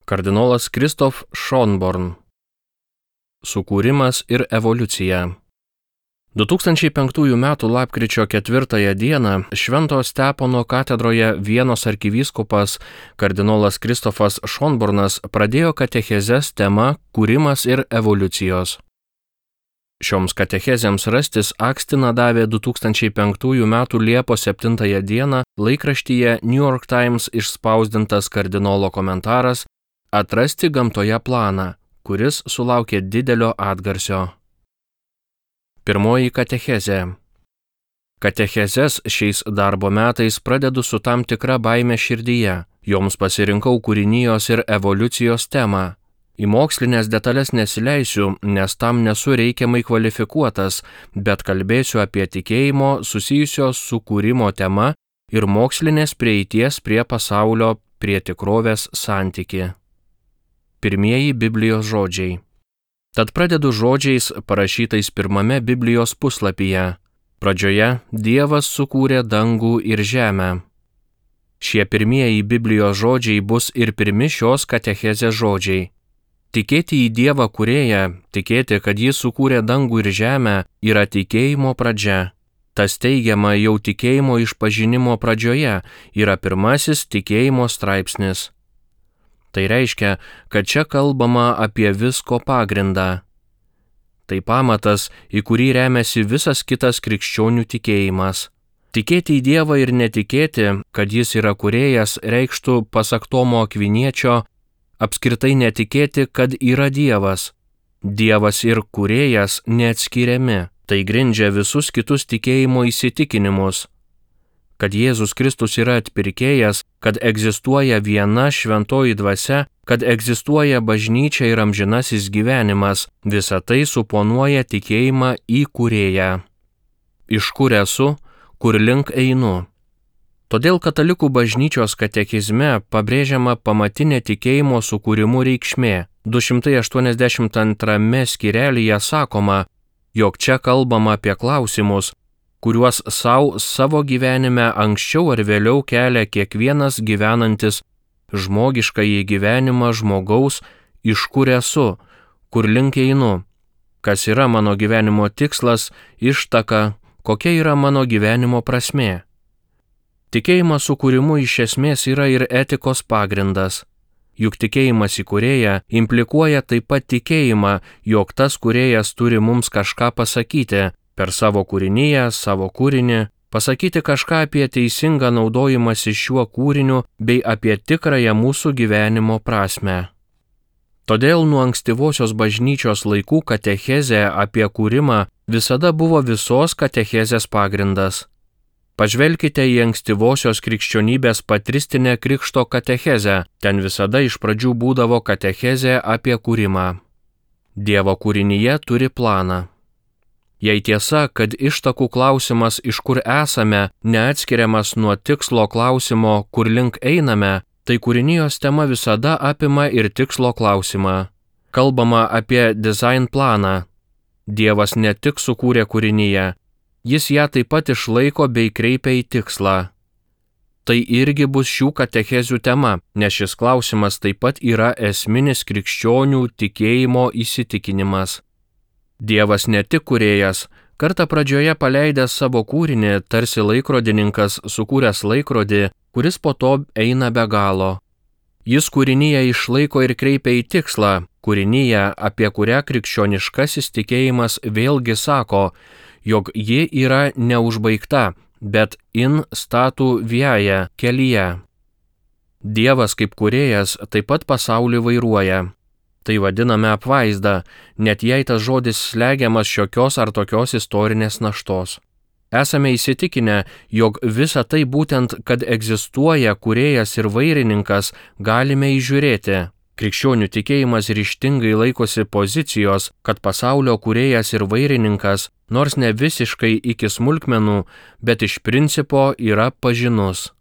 Kardinolas Kristof Schonborn. Sukūrimas ir evoliucija. 2005 m. lapkričio 4 d. Švento Stepono katedroje Vienos arkivyskupas kardinolas Kristofas Schonbornas pradėjo katechezes tema Kūrimas ir evoliucijos. Šioms katechezėms rastis akstina davė 2005 m. Liepos 7 d. laikraštyje New York Times išspausdintas kardinolo komentaras Atrasti gamtoje planą, kuris sulaukė didelio atgarsio. Pirmoji katechezė. Katechezes šiais darbo metais pradedu su tam tikra baime širdyje. Joms pasirinkau kūrinijos ir evoliucijos temą. Į mokslinės detalės nesileisiu, nes tam nesu reikiamai kvalifikuotas, bet kalbėsiu apie tikėjimo susijusio su kūrimo tema ir mokslinės prieities prie pasaulio, prie tikrovės santykį. Pirmieji Biblijos žodžiai. Tad pradedu žodžiais parašytais pirmame Biblijos puslapyje. Pradžioje Dievas sukūrė dangų ir žemę. Šie pirmieji Biblijos žodžiai bus ir pirmi šios katechezės žodžiai. Tikėti į Dievą kūrėją, tikėti, kad Jis sukūrė dangų ir žemę, yra tikėjimo pradžia. Tas teigiama jau tikėjimo išpažinimo pradžioje, yra pirmasis tikėjimo straipsnis. Tai reiškia, kad čia kalbama apie visko pagrindą. Tai pamatas, į kurį remiasi visas kitas krikščionių tikėjimas. Tikėti į Dievą ir netikėti, kad Jis yra kūrėjas, reikštų, pasak Tomo Akviniečio, apskritai netikėti, kad yra Dievas. Dievas ir kūrėjas neatskiriami. Tai grindžia visus kitus tikėjimo įsitikinimus. Kad Jėzus Kristus yra atpirkėjas, kad egzistuoja viena šventoji dvasia, kad egzistuoja bažnyčia ir amžinasis gyvenimas, visa tai suponuoja tikėjimą į kūrėją. Iš kur esu, kur link einu. Todėl katalikų bažnyčios katekizme pabrėžiama pamatinė tikėjimo sukūrimų reikšmė. 282 skyrelyje sakoma, jog čia kalbama apie klausimus, kuriuos savo gyvenime anksčiau ar vėliau kelia kiekvienas gyvenantis žmogiškąjį gyvenimą žmogaus, iš kur esu, kur link einu, kas yra mano gyvenimo tikslas, ištaka, kokia yra mano gyvenimo prasmė. Tikėjimas sukūrimu iš esmės yra ir etikos pagrindas. Juk tikėjimas į kūrėją implikuoja taip pat tikėjimą, jog tas kūrėjas turi mums kažką pasakyti, per savo kūriniją, savo kūrinį, pasakyti kažką apie teisingą naudojimąsi šiuo kūriniu bei apie tikrąją mūsų gyvenimo prasmę. Todėl nuo ankstyvosios bažnyčios laikų katechezė apie kūrimą visada buvo visos katechezės pagrindas. Pažvelkite į ankstyvosios krikščionybės patristinę krikšto katechezę, ten visada iš pradžių būdavo katechezė apie kūrimą. Dievo kūrinyje turi planą. Jei tiesa, kad ištakų klausimas, iš kur esame, neatskiriamas nuo tikslo klausimo, kur link einame, tai kūrinijos tema visada apima ir tikslo klausimą. Kalbama apie design planą. Dievas ne tik sukūrė kūrinyje, Jis ją taip pat išlaiko bei kreipia į tikslą. Tai irgi bus šių katechezių tema, nes šis klausimas taip pat yra esminis krikščionių tikėjimo įsitikinimas. Dievas ne tik kūrėjas, kartą pradžioje paleidęs savo kūrinį, tarsi laikrodininkas sukūręs laikrodį, kuris po to eina be galo. Jis kūrinyje išlaiko ir kreipia į tikslą, kūrinyje, apie kurią krikščioniškasis tikėjimas vėlgi sako, jog ji yra neužbaigta, bet in statu viae, kelyje. Dievas kaip kūrėjas taip pat pasaulį vairuoja. Tai vadiname apvaizda, net jei tas žodis slegiamas šiokios ar tokios istorinės naštos. Esame įsitikinę, jog visa tai būtent, kad egzistuoja kūrėjas ir vairininkas, galime įžiūrėti. Krikščionių tikėjimas ryžtingai laikosi pozicijos, kad pasaulio kūrėjas ir vairininkas, nors ne visiškai iki smulkmenų, bet iš principo yra pažinus.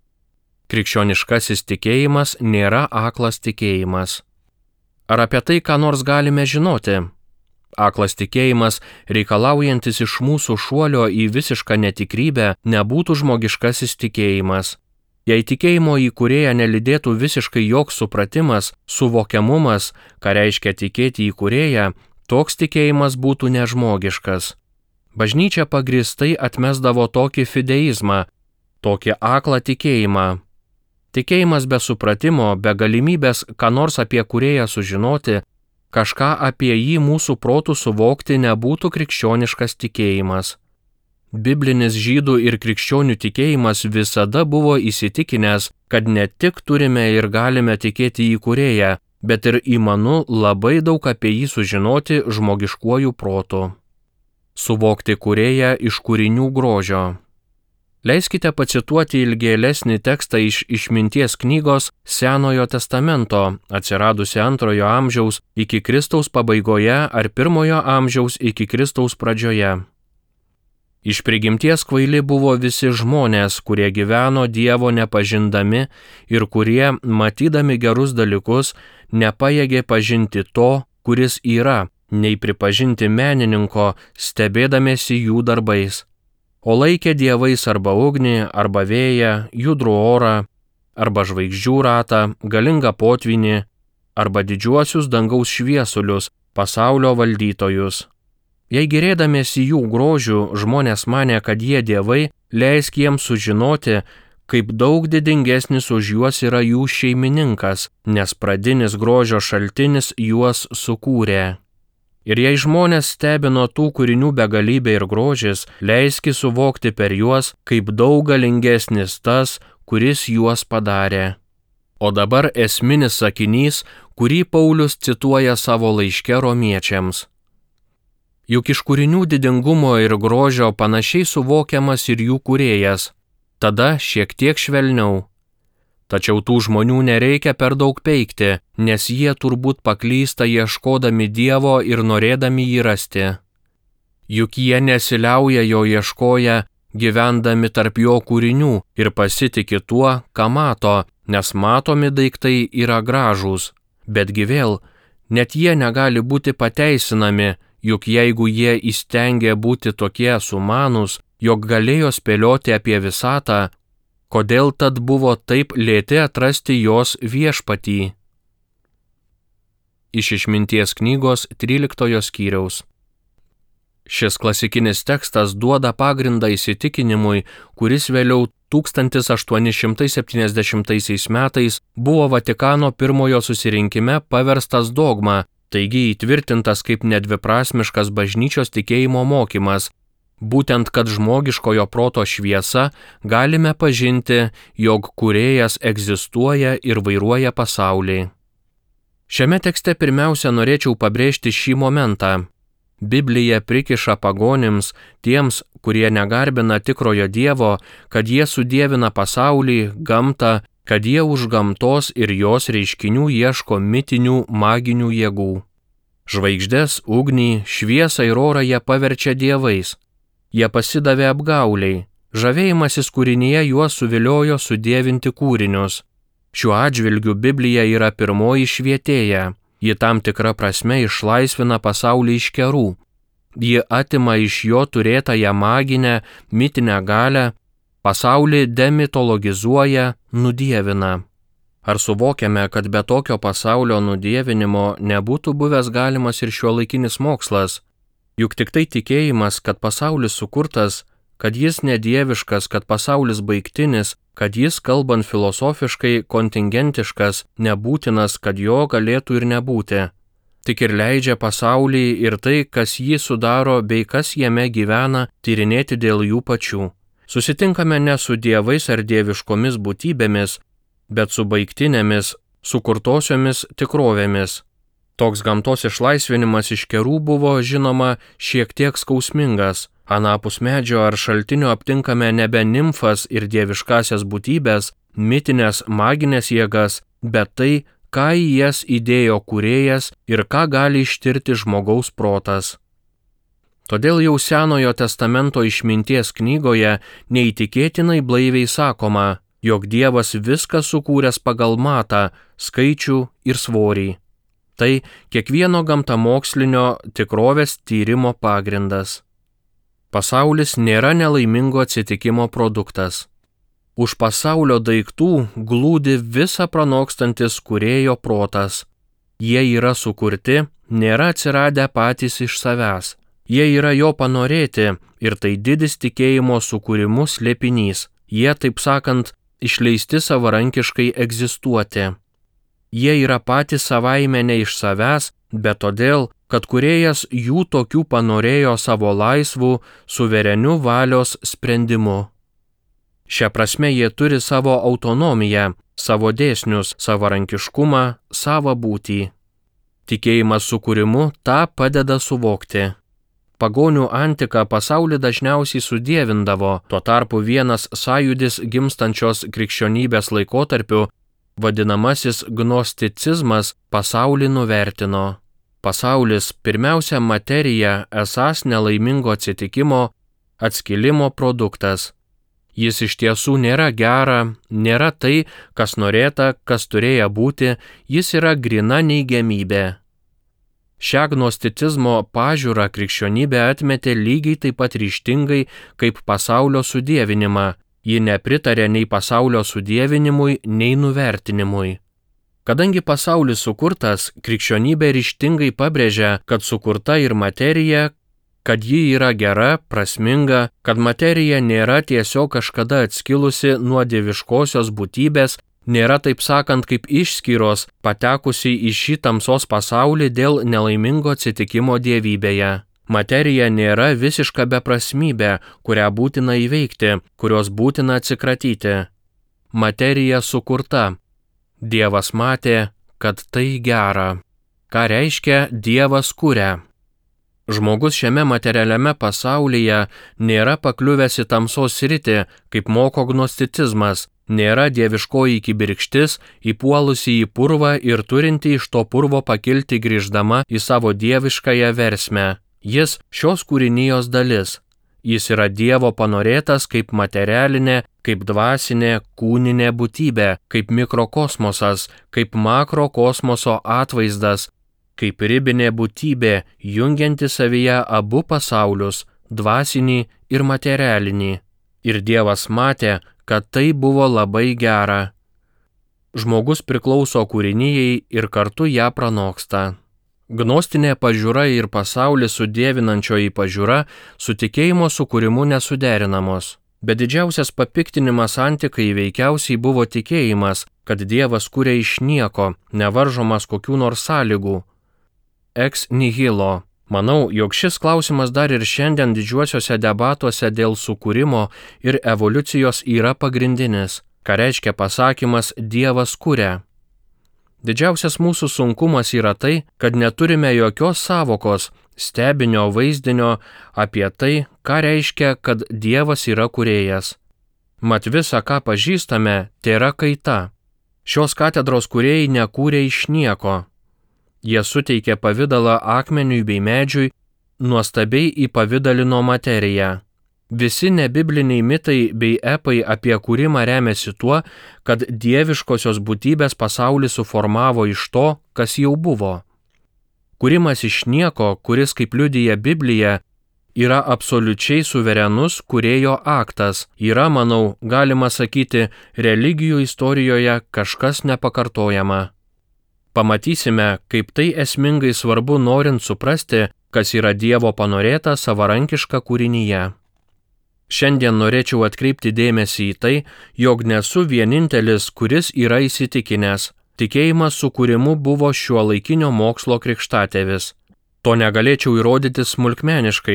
Krikščioniškasis tikėjimas nėra aklas tikėjimas. Ar apie tai, ką nors galime žinoti? Aklas tikėjimas, reikalaujantis iš mūsų šuolio į visišką netikrybę, nebūtų žmogiškasis tikėjimas. Jei tikėjimo į Kūrėją nelydėtų visiškai joks supratimas, suvokiamumas, ką reiškia tikėti į Kūrėją, toks tikėjimas būtų nežmogiškas. Bažnyčia pagrįstai atmesdavo tokį fideizmą, tokį aklą tikėjimą. Tikėjimas be supratimo, be galimybės ką nors apie Kūrėją sužinoti, kažką apie jį mūsų protų suvokti nebūtų krikščioniškas tikėjimas. Biblinis žydų ir krikščionių tikėjimas visada buvo įsitikinęs, kad ne tik turime ir galime tikėti į Kūrėją, bet ir įmanu labai daug apie jį sužinoti žmogiškuoju protu. Suvokti Kūrėją iš kūrinių grožio. Leiskite pacituoti ilgėlesnį tekstą iš Išminties knygos Senojo testamento, atsiradusi 2 amžiaus iki Kristaus pabaigoje ar 1 amžiaus iki Kristaus pradžioje. Iš prigimties kvaili buvo visi žmonės, kurie gyveno Dievo nepažindami ir kurie, matydami gerus dalykus, nepajėgė pažinti to, kuris yra, nei pripažinti menininko, stebėdamiesi jų darbais. O laikė dievais arba ugnį, arba vėją, judrų orą, arba žvaigždžių ratą, galingą potvynį, arba didžiuosius dangaus šviesulius, pasaulio valdytojus. Jei gėrėdamiesi jų grožių žmonės manė, kad jie dievai, leisk jiems sužinoti, kaip daug didingesnis už juos yra jų šeimininkas, nes pradinis grožio šaltinis juos sukūrė. Ir jei žmonės stebino tų kūrinių begalybė ir grožis, leiski suvokti per juos, kaip daug galingesnis tas, kuris juos padarė. O dabar esminis sakinys, kurį Paulius cituoja savo laiške romiečiams. Juk iš kūrinių didingumo ir grožio panašiai suvokiamas ir jų kūrėjas, tada šiek tiek švelniau. Tačiau tų žmonių nereikia per daug peikti, nes jie turbūt paklysta ieškodami Dievo ir norėdami jį rasti. Juk jie nesiliauja jo ieškoję, gyvendami tarp jo kūrinių ir pasitiki tuo, ką mato, nes matomi daiktai yra gražūs. Betgi vėl, net jie negali būti pateisinami, juk jeigu jie įstengė būti tokie sumanūs, jog galėjo spėlioti apie visatą, kodėl tad buvo taip lėti atrasti jos viešpatį? Iš Išminties knygos 13 skyriaus. Šis klasikinis tekstas duoda pagrindą įsitikinimui, kuris vėliau 1870 metais buvo Vatikano I susirinkime paverstas dogma, taigi įtvirtintas kaip nedviprasmiškas bažnyčios tikėjimo mokymas, būtent kad žmogiškojo proto šviesa galime pažinti, jog Kūrėjas egzistuoja ir vairuoja pasaulį. Šiame tekste pirmiausia norėčiau pabrėžti šį momentą. Biblija prikiša pagonims, tiems, kurie negarbina tikrojo Dievo, kad jie sudievina pasaulį, gamtą, kad jie už gamtos ir jos reiškinių ieško mitinių maginių jėgų. Žvaigždes, ugnį, šviesą ir orą jie paverčia dievais. Jie pasidavė apgauliai, žavėjimasis kūrinyje juos suviliojo sudievinti kūrinius. Šiuo atžvilgiu Biblija yra pirmoji švietėja, ji tam tikra prasme išlaisvina pasaulį iš kerų. Ji atima iš jo turėtąją maginę, mitinę galią, pasaulį demitologizuoja, nudievina. Ar suvokiame, kad be tokio pasaulio nudievinimo nebūtų buvęs galimas ir šiuolaikinis mokslas? Juk tik tai tikėjimas, kad pasaulis sukurtas, kad jis nedieviškas, kad pasaulis baigtinis, kad jis, kalbant filosofiškai, kontingentiškas, nebūtinas, kad jo galėtų ir nebūti. Tik ir leidžia pasaulį ir tai, kas jį sudaro bei kas jame gyvena, tyrinėti dėl jų pačių. Susitinkame ne su dievais ar dieviškomis būtybėmis, bet su baigtinėmis, sukurtosiomis tikrovėmis. Toks gamtos išlaisvinimas iš kerų buvo, žinoma, šiek tiek skausmingas. Anapus medžio ar šaltinio aptinkame nebe nimfas ir dieviškasias būtybės, mitinės maginės jėgas, bet tai, ką į jas įdėjo Kūrėjas ir ką gali ištirti žmogaus protas. Todėl jau Senojo testamento Išminties knygoje neįtikėtinai blaiviai sakoma, jog Dievas viską sukūręs pagal matą, skaičių ir svorį. Tai kiekvieno gamtamokslinio tikrovės tyrimo pagrindas. Pasaulis nėra nelaimingo atsitikimo produktas. Už pasaulio daiktų glūdi visa pranokstantis kūrėjo protas. Jie yra sukurti, nėra atsiradę patys iš savęs. Jie yra jo panorėti ir tai didis tikėjimo sukūrimu slėpinys. Jie, taip sakant, išleisti savarankiškai egzistuoti. Jie yra patys savaime ne iš savęs, bet todėl, kad kūrėjas jų tokių panorėjo savo laisvų, suverenių valios sprendimu. Šia prasme jie turi savo autonomiją, savo dėsnius, savarankiškumą, savą būtį. Tikėjimas sukūrimu tą padeda suvokti. Pagonių antika pasaulį dažniausiai sudievindavo, tuo tarpu vienas sąjūdis gimstančios krikščionybės laikotarpiu, vadinamasis gnosticizmas, pasaulį nuvertino. Pasaulis, pirmiausia materija, esąs nelaimingo atsitikimo, atskilimo produktas. Jis iš tiesų nėra gera, nėra tai, kas norėta, kas turėjo būti, jis yra gryna neigiamybė. Šią gnosticizmo pažiūrą krikščionybė atmetė lygiai taip pat ryžtingai kaip pasaulio sudievinimą. Ji nepritarė nei pasaulio sudievinimui, nei nuvertinimui. Kadangi pasaulis sukurtas, krikščionybė ryžtingai pabrėžia, kad sukurta ir materija, kad ji yra gera, prasminga, kad materija nėra tiesiog kažkada atskilusi nuo dieviškosios būtybės, nėra taip sakant kaip išskyros, patekusi į šį tamsos pasaulį dėl nelaimingo atsitikimo dievybėje. Materija nėra visiška beprasmybė, kurią būtina įveikti, kurios būtina atsikratyti. Materija sukurta. Dievas matė, kad tai gera. Ką reiškia Dievas kuria? Žmogus šiame materialiame pasaulyje nėra pakliuvęs į tamsos sritį, kaip moko gnosticizmas, nėra dieviškoji kibirkštis, įpuolusi į purvą ir turinti iš to purvo pakilti grįždama į savo dieviškąją versmę. Jis šios kūrinijos dalis. Jis yra Dievo panorėtas kaip materialinė, kaip dvasinė, kūninė būtybė, kaip mikrokosmosas, kaip makrokosmoso atvaizdas, kaip ribinė būtybė, jungianti savyje abu pasaulius – dvasinį ir materialinį. Ir Dievas matė, kad tai buvo labai gera. Žmogus priklauso kūrinijai ir kartu ją pranoksta. Gnostinė pažiūra ir pasaulį sudievinančioji pažiūra su tikėjimo sukūrimu nesuderinamos. Bet didžiausias papiktinimas antikai veikiausiai buvo tikėjimas, kad Dievas kuria iš nieko, nevaržomas kokių nors sąlygų. Ex nihilo. Manau, jog šis klausimas dar ir šiandien didžiuosiuose debatuose dėl sukūrimo ir evoliucijos yra pagrindinis. Ką reiškia pasakymas Dievas kuria? Didžiausias mūsų sunkumas yra tai, kad neturime jokios savokos, stebinio vaizdinio apie tai, ką reiškia, kad Dievas yra kūrėjas. Mat visa, ką pažįstame, tėra kaita. Šios katedros kūrėjai nekūrė iš nieko. Jie suteikė pavidalą akmeniui bei medžiui, nuostabiai įpavidalino materiją. Visi nebibliniai mitai bei epai apie kūrimą remiasi tuo, kad dieviškosios būtybės pasaulį suformavo iš to, kas jau buvo. Kūrimas iš nieko, kuris, kaip liudija Biblija, yra absoliučiai suverenus kūrėjo aktas, yra, manau, galima sakyti, religijų istorijoje kažkas nepakartojama. Pamatysime, kaip tai esmingai svarbu norint suprasti, kas yra Dievo panorėta savarankiška kūrinyje. Šiandien norėčiau atkreipti dėmesį į tai, jog nesu vienintelis, kuris yra įsitikinęs. Tikėjimas sukūrimu buvo šiuolaikinio mokslo krikštatėvis. To negalėčiau įrodyti smulkmeniškai.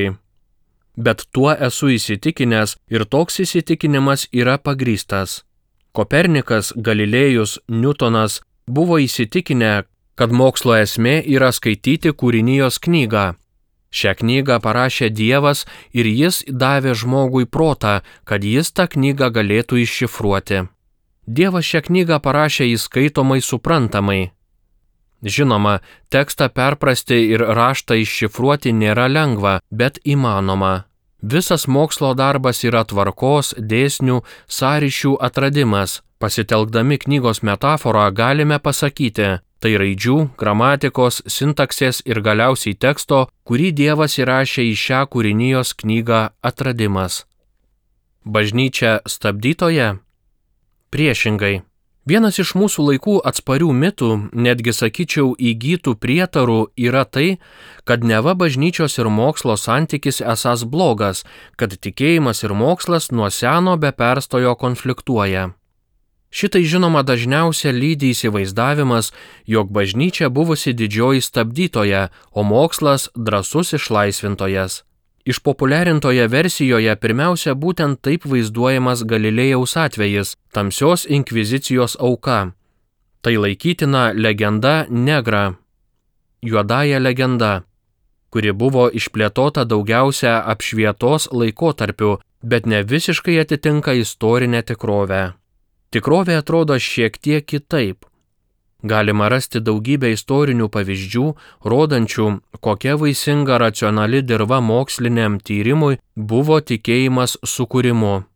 Bet tuo esu įsitikinęs ir toks įsitikinimas yra pagrįstas. Kopernikas, Galilėjus, Niutonas buvo įsitikinę, kad mokslo esmė yra skaityti kūrinijos knygą. Šią knygą parašė Dievas ir jis davė žmogui protą, kad jis tą knygą galėtų iššifruoti. Dievas šią knygą parašė įskaitomai suprantamai. Žinoma, tekstą perprasti ir raštą iššifruoti nėra lengva, bet įmanoma. Visas mokslo darbas yra tvarkos, dėsnių, sąryšių atradimas. Pasitelkdami knygos metaforą galime pasakyti, tai raidžių, gramatikos, sintaksės ir galiausiai teksto, kurį Dievas įrašė į šią kūrinijos knygą atradimas. Bažnyčia stabdytoje? priešingai. Vienas iš mūsų laikų atsparių mitų, netgi sakyčiau įgytų prietarų, yra tai, kad neva bažnyčios ir mokslo santykis esąs blogas, kad tikėjimas ir mokslas nuo seno be perstojo konfliktuoja. Šitai žinoma dažniausia lydi įsivaizdavimas, jog bažnyčia buvusi didžioji stabdytoja, o mokslas drąsus išlaisvintojas. Išpopuliarintoje versijoje pirmiausia būtent taip vaizduojamas Galilėjaus atvejis, tamsios inkvizicijos auka. Tai laikytina legenda negra, juodąja legenda, kuri buvo išplėtota daugiausia apšvietos laikotarpiu, bet ne visiškai atitinka istorinę tikrovę. Tikrovė atrodo šiek tiek kitaip. Galima rasti daugybę istorinių pavyzdžių, rodančių, kokia vaisinga racionali dirva moksliniam tyrimui buvo tikėjimas sukūrimu.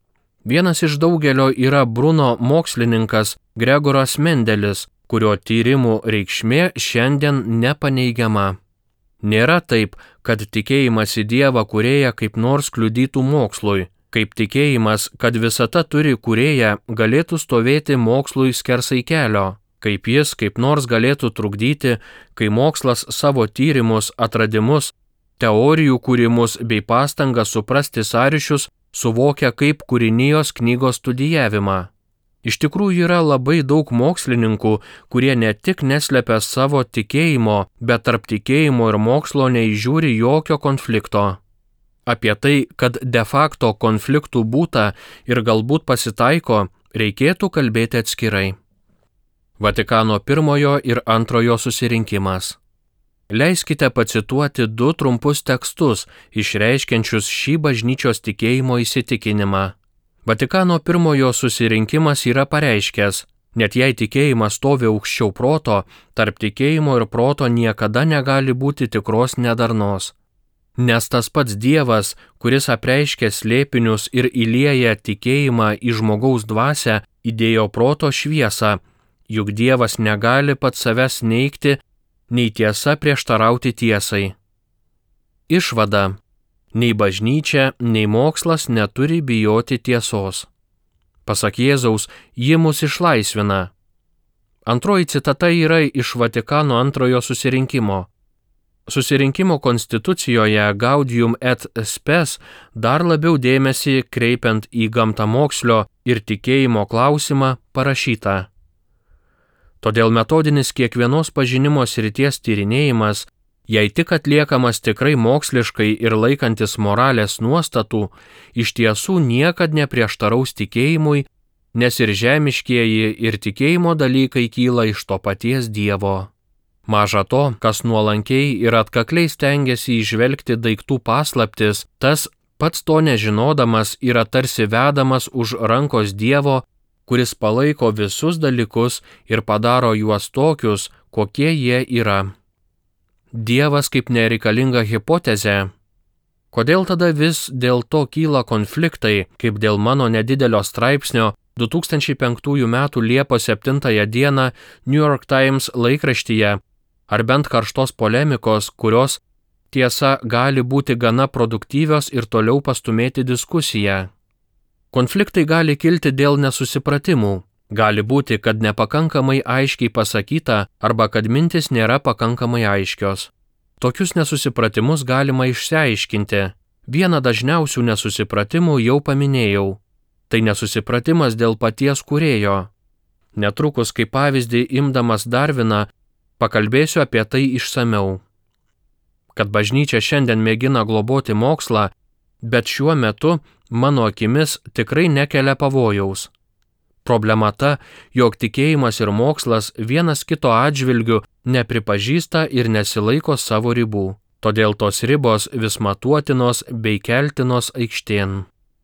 Vienas iš daugelio yra Bruno mokslininkas Gregoras Mendelis, kurio tyrimų reikšmė šiandien nepaneigiama. Nėra taip, kad tikėjimas į Dievą kūrėją kaip nors kliudytų mokslui. Kaip tikėjimas, kad visata turi kūrėją, galėtų stovėti mokslui skersai kelio, kaip jis kaip nors galėtų trukdyti, kai mokslas savo tyrimus, atradimus, teorijų kūrimus bei pastangą suprasti sąryšius suvokia kaip kūrinijos knygos studijavimą. Iš tikrųjų yra labai daug mokslininkų, kurie ne tik neslepia savo tikėjimo, bet tarp tikėjimo ir mokslo neįžiūri jokio konflikto. Apie tai, kad de facto konfliktų būta ir galbūt pasitaiko, reikėtų kalbėti atskirai. Vatikano I ir II susirinkimas. Leiskite pacituoti 2 trumpus tekstus, išreiškiančius šį bažnyčios tikėjimo įsitikinimą. Vatikano I susirinkimas yra pareiškęs, net jei tikėjimas stovi aukščiau proto, tarp tikėjimo ir proto niekada negali būti tikros nedarnos. Nes tas pats Dievas, kuris apreiškia slėpinius ir įlieja tikėjimą į žmogaus dvasią, įdėjo proto šviesą, juk Dievas negali pats savęs neigti, nei tiesa prieštarauti tiesai. Išvada. Nei bažnyčia, nei mokslas neturi bijoti tiesos. Pasak Jėzaus, ji mus išlaisvina. Antroji citata yra iš Vatikano II susirinkimo. Susirinkimo konstitucijoje Gaudium et Spes dar labiau dėmesį kreipiant į gamtamokslio ir tikėjimo klausimą parašyta. Todėl metodinis kiekvienos pažinimo srities tyrinėjimas, jei tik atliekamas tikrai moksliškai ir laikantis moralės nuostatų, iš tiesų niekad neprieštaraus tikėjimui, nes ir žemiškieji ir tikėjimo dalykai kyla iš to paties Dievo. Maža to, kas nuolankiai ir atkakliai stengiasi įžvelgti daiktų paslaptis, tas pats to nežinodamas yra tarsi vedamas už rankos Dievo, kuris palaiko visus dalykus ir padaro juos tokius, kokie jie yra. Dievas kaip nereikalinga hipotezė. Kodėl tada vis dėl to kyla konfliktai, kaip dėl mano nedidelio straipsnio 2005 m. Liepos 7 d. New York Times laikraštyje, ar bent karštos polemikos, kurios, tiesa, gali būti gana produktyvios ir toliau pastumėti diskusiją. Konfliktai gali kilti dėl nesusipratimų. Gali būti, kad nepakankamai aiškiai pasakyta arba kad mintis nėra pakankamai aiškios. Tokius nesusipratimus galima išsiaiškinti. Vieną dažniausių nesusipratimų jau paminėjau. Tai nesusipratimas dėl paties kūrėjo. Netrukus, kaip pavyzdį imdamas Darviną, pakalbėsiu apie tai išsamiau. Kad bažnyčia šiandien mėgina globoti mokslą, bet šiuo metu, mano akimis, tikrai nekelia pavojaus. Problema ta, jog tikėjimas ir mokslas vienas kito atžvilgiu nepripažįsta ir nesilaiko savo ribų. Todėl tos ribos vis matuotinos bei keltinos aikštėn.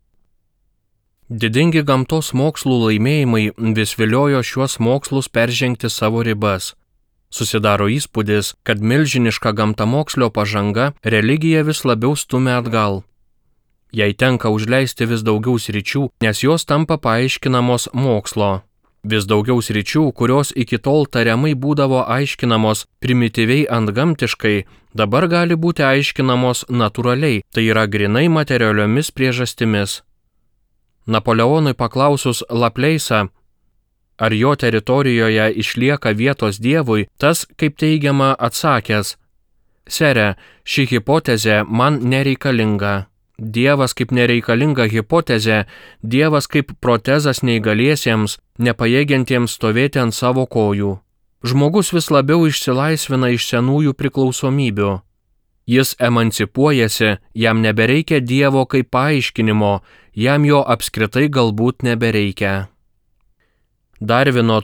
Didingi gamtos mokslų laimėjimai vis viliojo šiuos mokslus peržengti savo ribas. Susidaro įspūdis, kad milžiniška gamtamokslio pažanga religiją vis labiau stumia atgal. Jai tenka užleisti vis daugiau sričių, nes jos tampa paaiškinamos mokslo. Vis daugiau sričių, kurios iki tol tariamai būdavo aiškinamos primityviai antgamtiškai, dabar gali būti aiškinamos natūraliai, tai yra grinai materialiomis priežastimis. Napoleonui paklausus Lapleisą, ar jo teritorijoje išlieka vietos Dievui, tas, kaip teigiama, atsakęs: Sere, ši hipotezė man nereikalinga. Dievas kaip nereikalinga hipotezė, Dievas kaip protezas neįgaliesiems, nepajėgiantiems stovėti ant savo kojų. Žmogus vis labiau išsilaisvina iš senųjų priklausomybių. Jis emancipuojasi, jam nebereikia Dievo kaip paaiškinimo, jam jo apskritai galbūt nebereikia. Darvino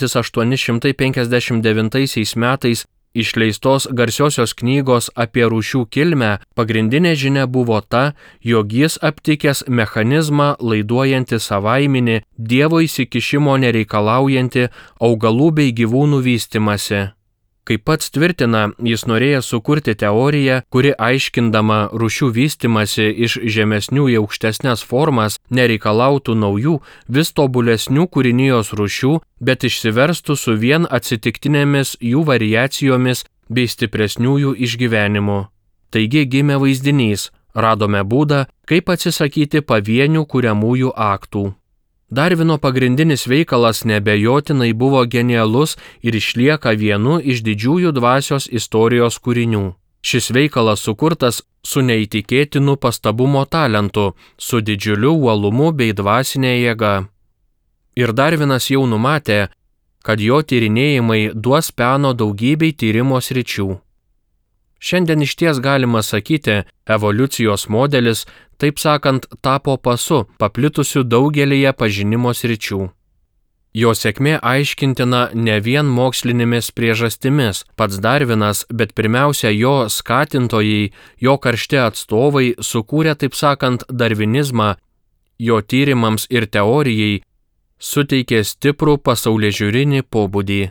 1859 metais išleistos garsiosios knygos apie rūšių kilmę pagrindinė žinia buvo ta, jog jis aptikęs mechanizmą laiduojantį savaiminį, Dievo įsikišimo nereikalaujantį augalų bei gyvūnų vystymąsi. Kaip pats tvirtina, jis norėjo sukurti teoriją, kuri aiškindama rūšių vystymąsi iš žemesnių į aukštesnes formas nereikalautų naujų, vis tobulesnių kūrinijos rūšių, bet išsiverstų su vien atsitiktinėmis jų variacijomis bei stipresniųjų išgyvenimu. Taigi gimė vaizdinys, radome būdą, kaip atsisakyti pavienių kuriamųjų aktų. Darvino pagrindinis veikalas neabejotinai buvo genialus ir išlieka vienu iš didžiųjų dvasios istorijos kūrinių. Šis veikalas sukurtas su neįtikėtinu pastabumo talentu, su didžiuliu uolumu bei dvasinė jėga. Ir Darvinas jau numatė, kad jo tyrinėjimai duos peno daugybei tyrimo sričių. Šiandien išties galima sakyti, evoliucijos modelis, taip sakant, tapo pasu, paplitusiu daugelyje pažinimo sričių. Jo sėkmė aiškintina ne vien mokslinėmis priežastimis, pats Darvinas, bet pirmiausia jo skatintojai, jo karšti atstovai sukūrė, taip sakant, darvinizmą, jo tyrimams ir teorijai suteikė stiprų pasaulėžiūrinį pobūdį.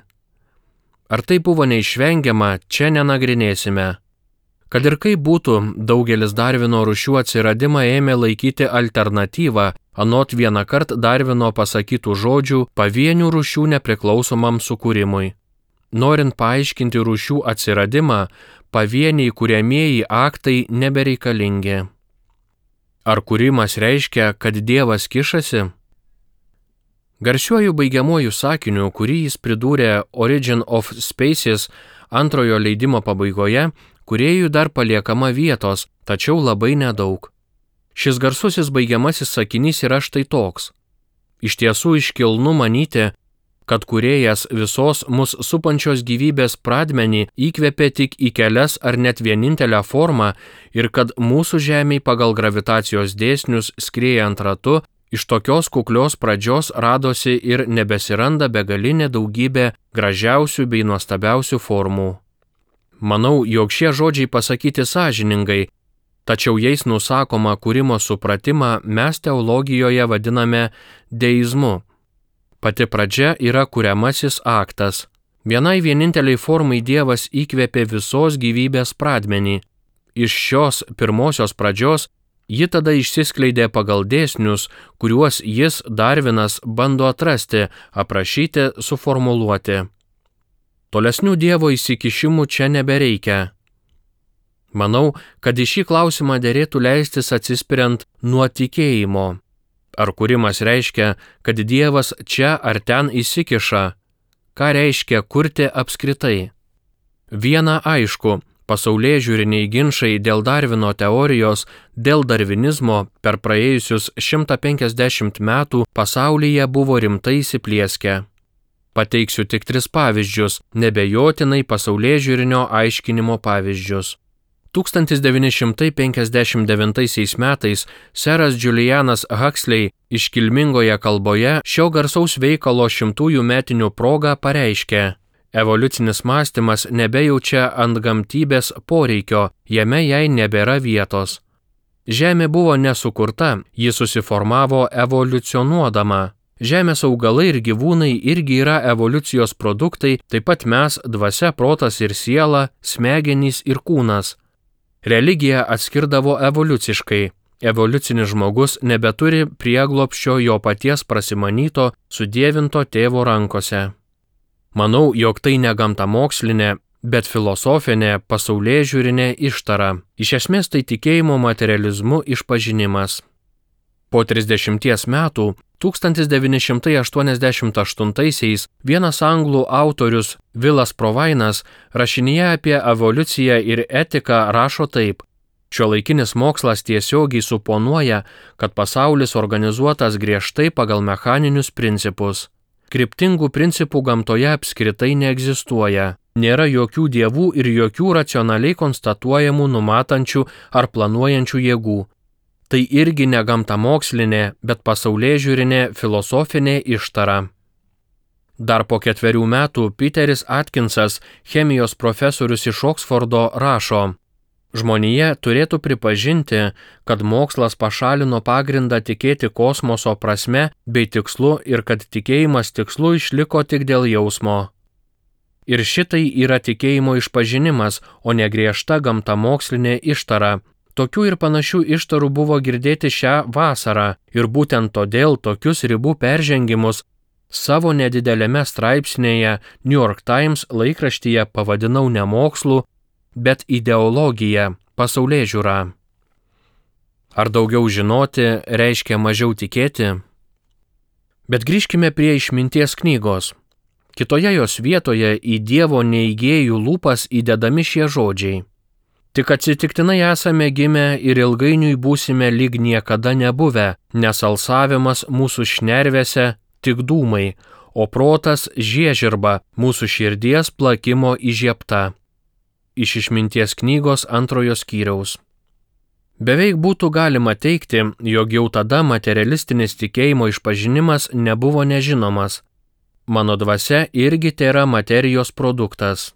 Ar tai buvo neišvengiama, čia nenagrinėsime. Kad ir kaip būtų, daugelis Darvino rūšių atsiradimą ėmė laikyti alternatyvą, anot vienąkart Darvino pasakytų žodžių, pavienių rūšių nepriklausomam sukūrimui. Norint paaiškinti rūšių atsiradimą, pavieniai kuriamieji aktai nebereikalingi. Ar kūrimas reiškia, kad Dievas kišasi? Garsiuoju baigiamuoju sakiniu, kurį jis pridūrė Origin of Species antrojo leidimo pabaigoje, kūrėjui dar paliekama vietos, tačiau labai nedaug. Šis garsusis baigiamasis sakinys yra štai toks. Iš tiesų iškilnu manyti, kad kūrėjas visos mus supančios gyvybės pradmenį įkvėpė tik į kelias ar net vienintelę formą ir kad mūsų Žemei pagal gravitacijos dėsnius skriejant ratu, iš tokios kuklios pradžios radosi ir nebesiranda begalinė daugybė gražiausių bei nuostabiausių formų. Manau, jog šie žodžiai pasakyti sąžiningai, tačiau jais nusakoma kūrimo supratimą mes teologijoje vadiname deizmu. Pati pradžia yra kuriamasis aktas. Vienai vieninteliai formai Dievas įkvėpė visos gyvybės pradmenį. Iš šios pirmosios pradžios ji tada išsiskleidė pagal dėsnius, kuriuos jis, Darvinas, bando atrasti, aprašyti, suformuluoti. Tolesnių Dievo įsikišimų čia nebereikia. Manau, kad į šį klausimą derėtų leistis atsispiriant nuo tikėjimo. Ar kūrimas reiškia, kad Dievas čia ar ten įsikiša? Ką reiškia kurti apskritai? Viena aišku, pasaulėžiūriniai ginčai dėl Darvino teorijos, dėl darvinizmo per praėjusius 150 metų pasaulyje buvo rimtai įsiplieskę. Pateiksiu tik 3 pavyzdžius, nebejotinai pasaulėžiūrinio aiškinimo pavyzdžius. 1959 metais seras Julianas Huxley iškilmingoje kalboje šio garsaus veikalo 100-ųjų metinių proga pareiškė: evoliucinis mąstymas nebejaučia antgamtybės poreikio, jame jai nebėra vietos. Žemė buvo nesukurta, ji susiformavo evoliucionuodama. Žemės augalai ir gyvūnai irgi yra evoliucijos produktai, taip pat mes, dvasia, protas ir siela, smegenys ir kūnas. Religija atskirdavo evoliuciškai. Evoliucinis žmogus nebeturi prieglobsčio jo paties prasimanyto, sudievinto tėvo rankose. Manau, jog tai ne gamtamokslinė, bet filosofinė, pasaulėžiūrinė ištara. Iš esmės tai tikėjimo materializmu išpažinimas. Po 30 metų 1988 vienas anglų autorius Vilas Provainas rašinyje apie evoliuciją ir etiką rašo taip: šiuolaikinis mokslas tiesiogiai suponuoja, kad pasaulis organizuotas griežtai pagal mechaninius principus. Kryptingų principų gamtoje apskritai neegzistuoja. Nėra jokių dievų ir jokių racionaliai konstatuojamų numatančių ar planuojančių jėgų. Tai irgi ne gamtamokslinė, bet pasaulėžiūrinė filosofinė ištara. Dar po 4 metų Peteris Atkinsas, chemijos profesorius iš Oksfordo, rašo: žmonija turėtų pripažinti, kad mokslas pašalino pagrindą tikėti kosmoso prasme bei tikslu ir kad tikėjimas tikslu išliko tik dėl jausmo. Ir šitai yra tikėjimo išpažinimas, o ne griežta gamtamokslinė ištara. Tokių ir panašių ištarų buvo girdėti šią vasarą ir būtent todėl tokius ribų peržengimus savo nedidelėme straipsnėje New York Times laikraštyje pavadinau ne mokslu, bet ideologija, pasaulėžiūra. Ar daugiau žinoti reiškia mažiau tikėti? Bet grįžkime prie išminties knygos. Kitoje jos vietoje į Dievo neigėjų lūpas įdedami šie žodžiai: tik atsitiktinai esame gimę ir ilgainiui būsime lyg niekada nebuvę, nes alsavimas mūsų šnervėse tik dūmai, o protas žiežirba mūsų širdies plakimo įžiebta. Iš išminties knygos 2 skyriaus. Beveik būtų galima teigti, jog jau tada materialistinis tikėjimo išpažinimas nebuvo nežinomas. Mano dvasia irgi tėra materijos produktas.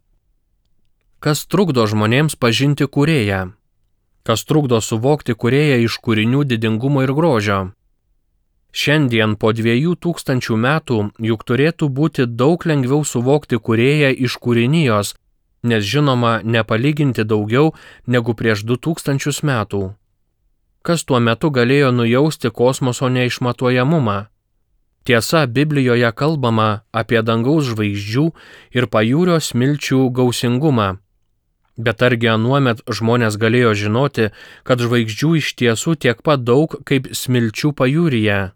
Kas trukdo žmonėms pažinti kūrėją? Kas trukdo suvokti kūrėją iš kūrinių didingumo ir grožio? Šiandien po 2000 metų juk turėtų būti daug lengviau suvokti kūrėją iš kūrinijos, nes žinoma nepalyginti daugiau negu prieš 2000 metų. Kas tuo metu galėjo nujausti kosmoso neišmatuojamumą? Tiesa, Biblijoje kalbama apie dangaus žvaigždžių ir pajūrio smilčių gausingumą. Bet argi anuomet žmonės galėjo žinoti, kad žvaigždžių iš tiesų tiek pat daug kaip smilčių pajūryje?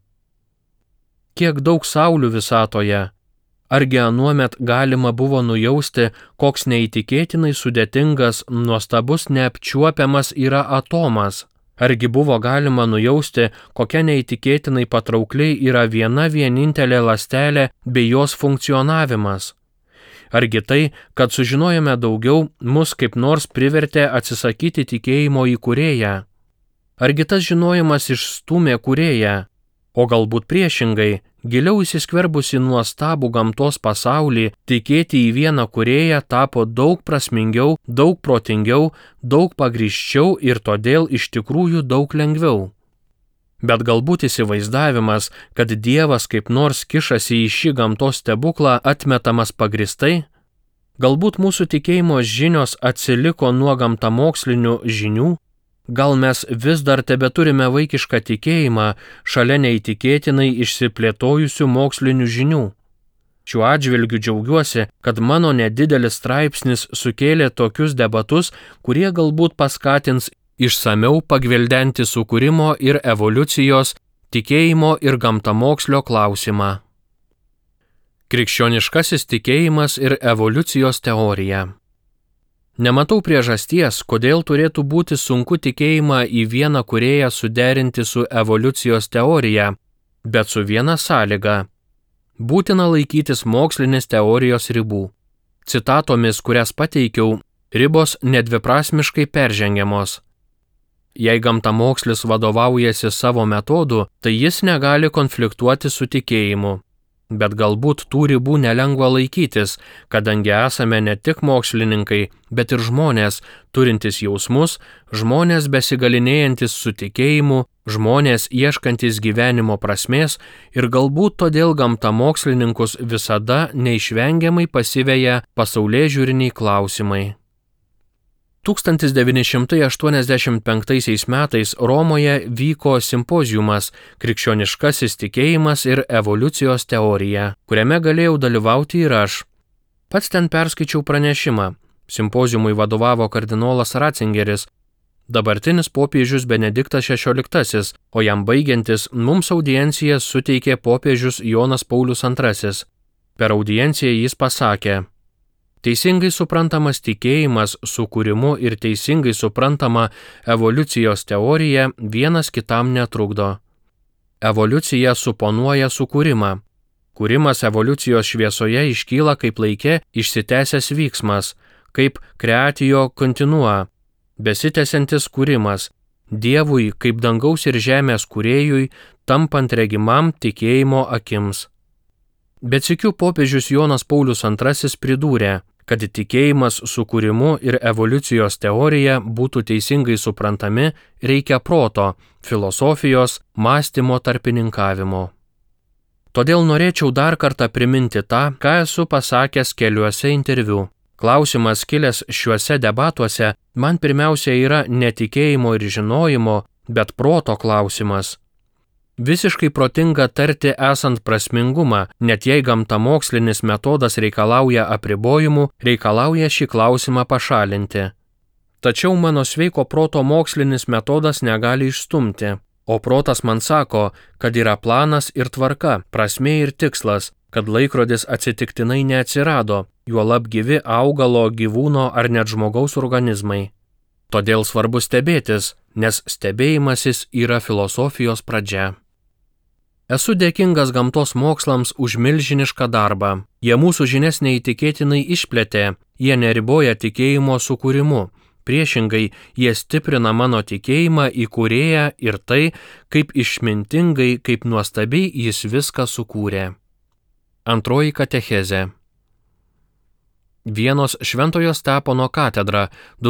Kiek daug saulių visatoje? Argi anuomet galima buvo nujausti, koks neįtikėtinai sudėtingas, nuostabus, neapčiuopiamas yra atomas? Argi buvo galima nujausti, kokia neįtikėtinai patraukliai yra viena vienintelė ląstelė bei jos funkcionavimas? Argi tai, kad sužinojome daugiau, mus kaip nors privertė atsisakyti tikėjimo į kūrėją? Argi tas žinojimas išstūmė kūrėją? O galbūt priešingai, giliau įsiskverbusi nuostabų gamtos pasaulį, tikėti į vieną kūrėją tapo daug prasmingiau, daug protingiau, daug pagrįsčiau ir todėl iš tikrųjų daug lengviau. Bet galbūt įsivaizdavimas, kad Dievas kaip nors kišasi į šį gamtos stebuklą, atmetamas pagristai? Galbūt mūsų tikėjimo žinios atsiliko nuo gamtamokslinių žinių? Gal mes vis dar tebeturime vaikišką tikėjimą šalia neįtikėtinai išsiplėtojusių mokslinių žinių? Šiuo atžvilgiu džiaugiuosi, kad mano nedidelis straipsnis sukėlė tokius debatus, kurie galbūt paskatins išsamiau pagvildenti sukūrimo ir evoliucijos, tikėjimo ir gamtamokslio klausimą. Krikščioniškasis tikėjimas ir evoliucijos teorija. Nematau priežasties, kodėl turėtų būti sunku tikėjimą į vieną kūrėją suderinti su evoliucijos teorija, bet su viena sąlyga. Būtina laikytis mokslinės teorijos ribų. Citatomis, kurias pateikiau, ribos nedviprasmiškai peržengiamos. Jei gamtamokslis vadovaujasi savo metodu, tai jis negali konfliktuoti su tikėjimu. Bet galbūt tų ribų nelengva laikytis, kadangi esame ne tik mokslininkai, bet ir žmonės, turintys jausmus, žmonės besigalinėjantis su tikėjimu, žmonės ieškantis gyvenimo prasmės ir galbūt todėl gamtamokslininkus visada neišvengiamai pasiveja pasaulėžiūriniai klausimai. 1985 metais Romoje vyko simpoziumas Krikščioniškasis tikėjimas ir evoliucijos teorija, kuriame galėjau dalyvauti ir aš. Pats ten perskaičiau pranešimą. Simpoziumui vadovavo kardinolas Ratzingeris. Dabartinis popiežius Benediktas XVI, o jam baigiantis mums audienciją suteikė popiežius Jonas Paulius II. Per audienciją jis pasakė: teisingai suprantamas tikėjimas sukūrimu ir teisingai suprantama evoliucijos teorija vienas kitam netrukdo. Evoliucija suponuoja sukūrimą. Kūrimas evoliucijos šviesoje iškyla kaip laike išsitęsęs vyksmas, kaip creatio continua, besitęsiantis kūrimas, Dievui kaip dangaus ir žemės kūrėjui, tampant regimam tikėjimo akims. Bet sykiu popiežius Jonas Paulius II pridūrė, kad tikėjimas sukūrimu ir evoliucijos teorija būtų teisingai suprantami, reikia proto, filosofijos, mąstymo tarpininkavimo. Todėl norėčiau dar kartą priminti tą, ką esu pasakęs keliuose interviu. Klausimas kilęs šiuose debatuose man pirmiausia yra ne tikėjimo ir žinojimo, bet proto klausimas. Visiškai protinga tarti esant prasmingumą, net jei gamtamokslinis metodas reikalauja apribojimų, reikalauja šį klausimą pašalinti. Tačiau mano sveiko proto mokslinis metodas negali išstumti, o protas man sako, kad yra planas ir tvarka, prasmė ir tikslas, kad laikrodis atsitiktinai neatsirado, juolab gyvi augalo, gyvūno ar net žmogaus organizmai. Todėl svarbu stebėtis, nes stebėjimasis yra filosofijos pradžia. Esu dėkingas gamtos mokslams už milžinišką darbą. Jie mūsų žinias neįtikėtinai išplėtė, jie neriboja tikėjimo sukūrimu. Priešingai, jie stiprina mano tikėjimą į Kūrėją ir tai, kaip išmintingai, kaip nuostabiai jis viską sukūrė. Antroji katechezė. Vienos Šventojo Stepono katedra,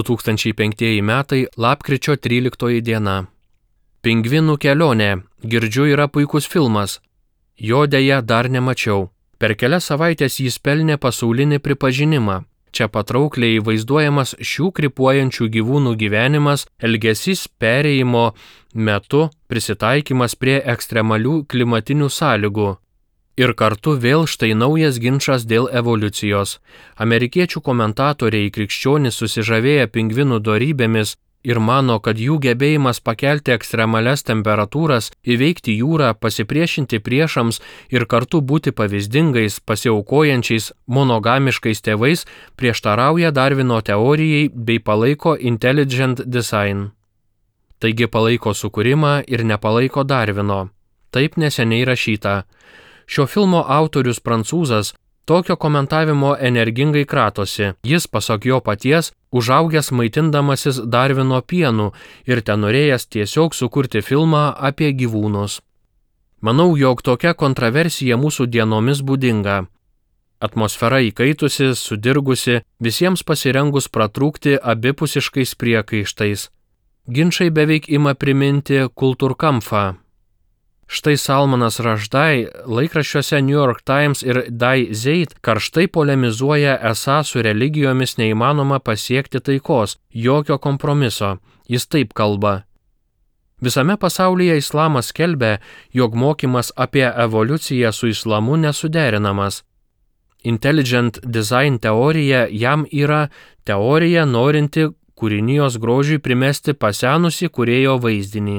2005 metai, lapkričio 13 diena. Pingvinų kelionė. Girdžiu, yra puikus filmas. Jo deja dar nemačiau. Per kelias savaitės jis pelnė pasaulinį pripažinimą. Čia patraukliai vaizduojamas šių krypuojančių gyvūnų gyvenimas, elgesys perėjimo metu, prisitaikymas prie ekstremalių klimatinių sąlygų. Ir kartu vėl štai naujas ginčas dėl evoliucijos. Amerikiečių komentatoriai krikščionys susižavėję pingvinų dorybėmis ir mano, kad jų gebėjimas pakelti ekstremalias temperatūras, įveikti jūrą, pasipriešinti priešams ir kartu būti pavyzdingais, pasiaukojančiais, monogamiškais tėvais prieštarauja Darvino teorijai bei palaiko intelligent design. Taigi palaiko sukūrimą ir nepalaiko Darvino. Taip neseniai rašyta. Šio filmo autorius prancūzas tokio komentavimo energingai kratosi. Jis, pasak jo paties, užaugęs maitindamasis Darvino pienu ir tenorėjęs tiesiog sukurti filmą apie gyvūnus. Manau, jog tokia kontroversija mūsų dienomis būdinga. Atmosfera įkaitusi, sudirgusi, visiems pasirengus pratrūkti abipusiškais priekaištais. Ginčai beveik ima priminti kultūrkampfą. Štai Salmanas Rushdie laikraščiuose New York Times ir Die Zeit karštai polemizuoja, esą su religijomis neįmanoma pasiekti taikos, jokio kompromiso. Jis taip kalba. Visame pasaulyje islamas skelbia, jog mokymas apie evoliuciją su islamu nesuderinamas. Intelligent design teorija jam yra teorija norinti kūrinijos grožiui primesti pasenusį kūrėjo vaizdinį.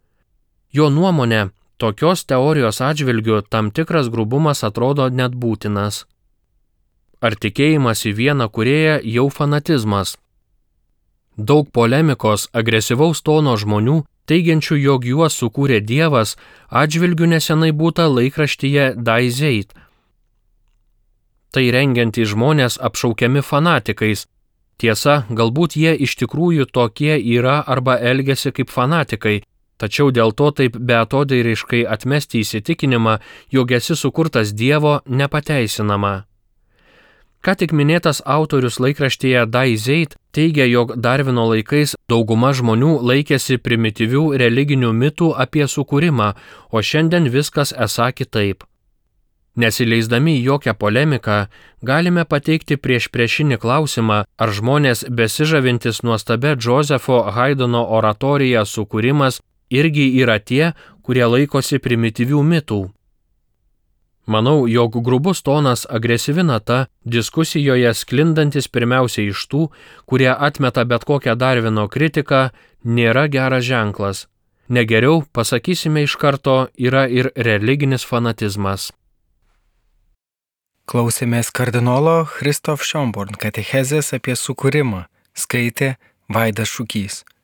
Jo nuomonė, tokios teorijos atžvilgiu tam tikras grubumas atrodo net būtinas. Ar tikėjimas į vieną kūrėją jau fanatizmas? Daug polemikos, agresyvaus tono žmonių, teigiančių, jog juos sukūrė Dievas, atžvilgiu nesenai būta laikraštyje Die Zeit. Tai rengiantys žmonės apšaukiami fanatikais. Tiesa, galbūt jie iš tikrųjų tokie yra arba elgiasi kaip fanatikai, tačiau dėl to taip beatodairiškai atmesti įsitikinimą, jog esi sukurtas Dievo, nepateisinama. Ką tik minėtas autorius laikraštyje Die Zeit teigia, jog Darvino laikais dauguma žmonių laikėsi primityvių religinių mitų apie sukūrimą, o šiandien viskas esą kitaip. Nesileisdami į jokią polemiką, galime pateikti priešinį klausimą, ar žmonės besižavintis nuostabia Josepho Haydno oratorija sukūrimas irgi yra tie, kurie laikosi primityvių mitų. Manau, jog grubus tonas, agresyvi nata, diskusijoje sklindantis pirmiausia iš tų, kurie atmeta bet kokią Darvino kritiką, nėra geras ženklas. Negeriau, pasakysime iš karto, yra ir religinis fanatizmas. Klausėmės kardinolo Christoph Schönborn katechezės apie sukūrimą, skaitė Vaidas Šukys.